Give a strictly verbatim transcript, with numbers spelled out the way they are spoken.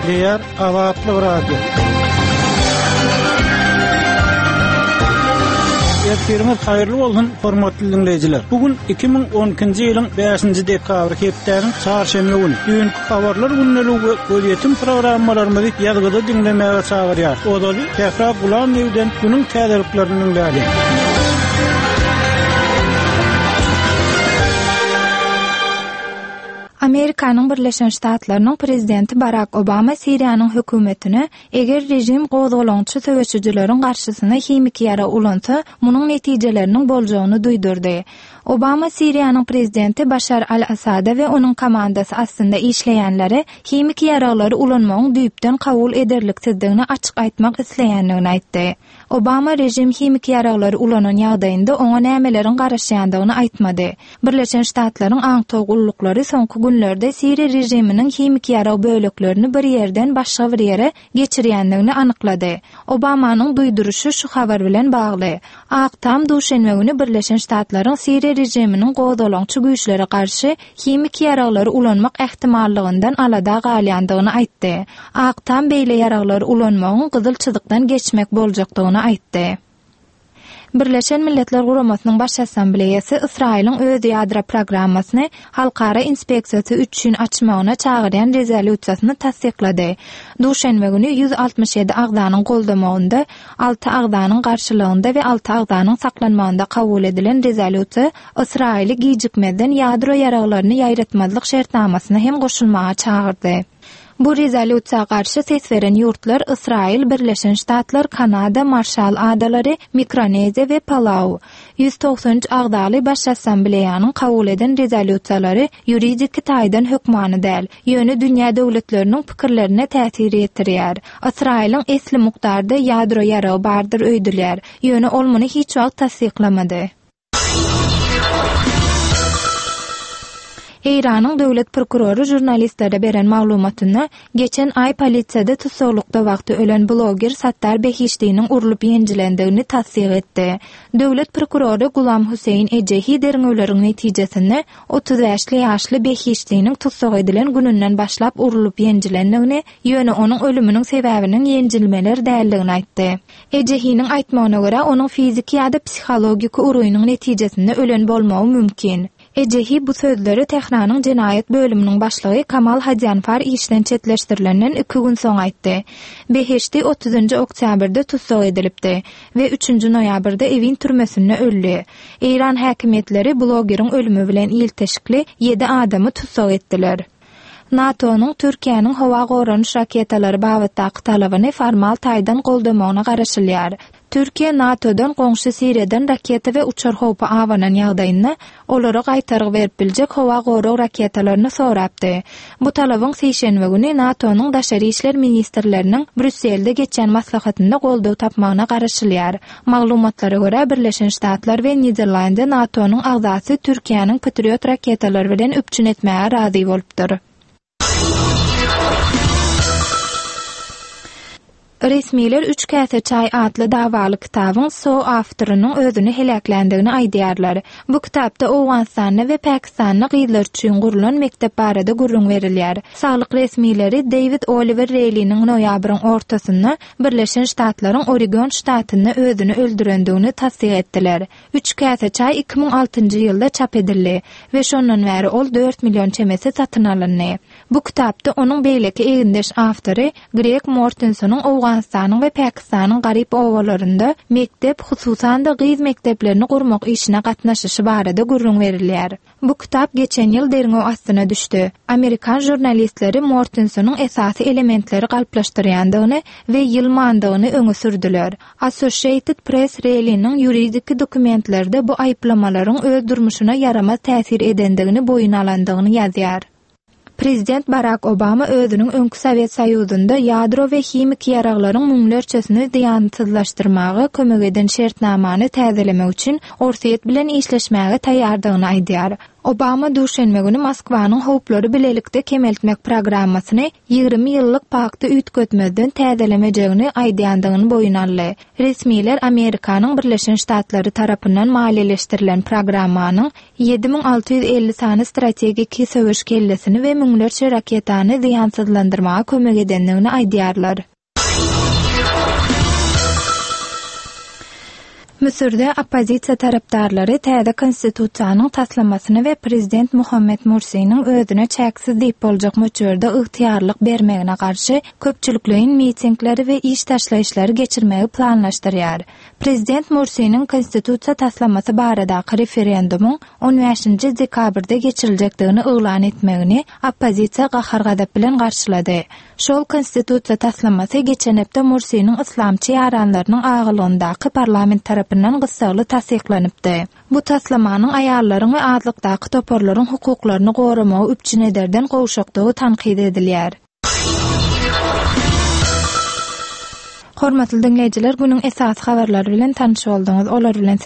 Nükleer Awatly Radio. Efirimiz hayırlı bolsun hormatly dinleyijiler. Bugün iki bin on ikinji ýylyň beşinji dekabry hepdeniň çarşembe güni. Dünkü habarlar günneligi gözetim programmalarymyzy ýazgyda dinlemäge çagyrýar. Odaly Tehra Gulam Newden günüň täzeliklerini dinlädi. Amerikanyň Birleşen Ştatlarynyň prezidenti Barack Obama Siriýanyň hökümetine eger rejim gozgolançy söwüşçüleriň garşysyna hemik ýara ulansa, munyň netijeleriniň boljagyny duýdurdy. Obama Siriýanyň prezidenti Bashar al-Assad we onuň komandasy aslynda işleýänleri hemik ýaralary ulanmagyň düýpden kabul ederliksizdigini açyk aýtmak isleýändigini aýtdy. Obama rejim hemik ýaralary ulanan ýagdaýynda oňa nämeleriň garaşýandygyny aýtmady. Birleşen Ştatlaryň aňtogullukları soňky günlerde Siriýa rejiminiň hemik ýara böleklerini bir ýerden başga bir ýere geçirýändigini anyklady. Obamanyň duýduruşy şu habar bilen bagly. Aktam duşenme güni Birleşen Ştatlaryň Siriýa rejiminiň gozgolançy güýçlere garşy hemik ýaralary ulanmak ähtimallygyndan alada galýandygyny aýtdy. Aktam beýle ýaralary ulanmagyň gyzyl çyzykdan geçmek boljakdygyny aýtdy. Birleşen Milletler Guramasynyň baş assambleýasy Israýlyň öz ýadra programmasyny halkara inspeksiýasy üçin açmagyna çagyrýan rezolýusiýasyny tasdiklady. Duşenme güni ýüz altymyş ýedi agdanyň goldamagynda alty agdanyň garşylygynda we alty agdanyň saklanmagynda kabul edilen rezolýusiýa Israýly gijikmeden ýadro ýaraglaryny ýaýratmazlyk şertnamasyna hem goşulmaga çagyrdy. Bu rezolýusiýa garşy ses beren ýurtlar Israýil, Birleşen Ştatlar, Kanada, Marshall Adalary, Mikroneziya we Palau. ýüz togsanynçy agdaly baş assambleýanyň kabul eden rezolýusiýalary ýuridik taýdan hökmany däl, ýöne dünýä döwletleriniň pikirlerine täsir etdirýär. Israýlyň esli mukdarda ýadro ýaragy bardyr öýdülýär, ýöne ol muny hiç wagt tasdiklamady. İran'ın döwlet prokuroru jurnalistlere beren maglumatyna geçen ay polisiýada tutsaklykda wagty ölen bloger Sattar Behiştiýiniň urulyp ýenjilendigini tasdik etdi. Döwlet prokuroru Gulam Huseyn Ejehi derňewleriň netijesinde otuz beşli ýaşly Behiştiýiniň tutsak edilen gününden başlap urulyp ýenjilendigini, ýöne onuň ölüminiň sebäbiniň ýenjilmeler däldigini aýtdy. Ejehiň aýtmagyna görä onuň fiziki ýa-da psixologik uruýunyň netijesinde ölen bolmagy mümkin. Ejehi bu sözleri Tehranyň jenaýat bölüminiň başlygy Kamal Hadjanfar işden çetleşdirilenden iki gün soň aýtdy. Behişti otuzunçy oktýabrda tutsak edilipdi we üçünçi noýabrda evin türmesinde öldü. İran häkimetleri blogeriň ölümi bilen ilteşikli ýedi adamy tutsak etdiler. NATO'nun Türkiýanyň howa goranyş raketalary babatdaky talabyny formal taýdan goldamagyna garaşylýar. Türkiýe NATO'dan goňşy Siriýadan raketa we uçar howpa awanan ýagdaýynda olara gaýtaryk berip biljek howa goraw raketalaryny sorapdy. Bu talabyň seýşenbe güni NATO'nun daşary işler ministrleriniň Brüsselde geçen maslahatynda goldaw tapmagyna garaşylýar. Maglumatlara görä Birleşen Ştatlar we Niderlandiýa NATO'nun agzasy Türkiýanyň Patriot raketalary bilen öpçün etmäge razy bolupdyr. Resmiler üç käse çay adlı davalı kitabın so aftyrynyň özüni helaklandygyny aýdýarlar. Bu kitapda Owganistanyň we Pakistanyň gyzlar üçin gurulan mektep barada gurrun berilýär. Saglyk resmileri David Oliver Reilly'niň noýabryň ortasynda Birleşen Ştatlaryň Oregon ştatyny özüni öldürendigini tasdik etdiler. Üç käse çay iki bin altynjy ýylda çap edildi we şondan bäri ol dört milyon çemesi satyn alyndy. Bu kitapda onuň beýleki egindeş awtory Greg Mortensonyň Owganistanyň we Pakistanyň garyp owalarynda mektep, hususan da gyz mekteplerini gurmak işine gatnaşyşy barada gurrun berilýär. Bu kitap geçen ýyl derňew astyna düşdi. Amerikan jurnalistleri Mortensonyň esasy elementleri galplaşdyrýandygyny we ýylmandygyny öňe sürdüler. Associated Press Reilly'niň ýuridik dokumentlerde bu aýplamalaryň öz durmuşyna yaramaz täsir edendigini boýuna alandygyny ýazýar. Prezident Barack Obama özünün öňkü Sowet Soýuzynda ýadro we hemik ýaraglaryň müňlerçesini diýansyzlaşdyrmagy kömek eden şertnamany täzelemek üçin Orsiýet bilen işleşmäge taýýardygyny aýdýar. Obama duşenme günü Moskwanyň howplary bilelikde kemeltmek programmasyny ýygrimi ýyllyk pakty ütgetmeden täzelemejegini aýdýandygyny boyun aldy. Resmiler Amerikanyň Birleşen Ştatlary tarapyndan maliýeleşdirilen programmanyň ýedi miň alty ýüz elli sany strategik söwüş kellesini we müňlerçe raketany ziýansızlandyrmaga kömek edendigini aýdýarlar. Müsürde opozisiýa tarapdarlary täze konstitusiýanyň taslamasyny we prezident Muhammed Mursiýnyň özüne çäksiz diýip boljak möçürde ygtyýarlyk bermegine garşy köpçülikliň mitingleri we iş taşlaýyşlary geçirmegi planlaşdyrýar. Prezident Mursiýnyň konstitusiýa taslamasy baradaky referendumuň on beşinji dekabrda geçiriljekdigini öýlan etmegini opozisiýa gahar gadap bilen garşylady. Şol konstitusiýa taslamasy geçen hepde Mursiýnyň islamçy ýaranlarynyň agylyndaky parlament tarapyndan gysgaly tasdiklanypdy. Bu taslamanyň aýallaryň we azlykdaky toporlaryň hukuklaryny goramagy üçin ederden gowşakdygy tanqid edilýär. Hormatly dinleýijiler, günüň esas habarlary bilen tanış boldyňyz. Olar bilen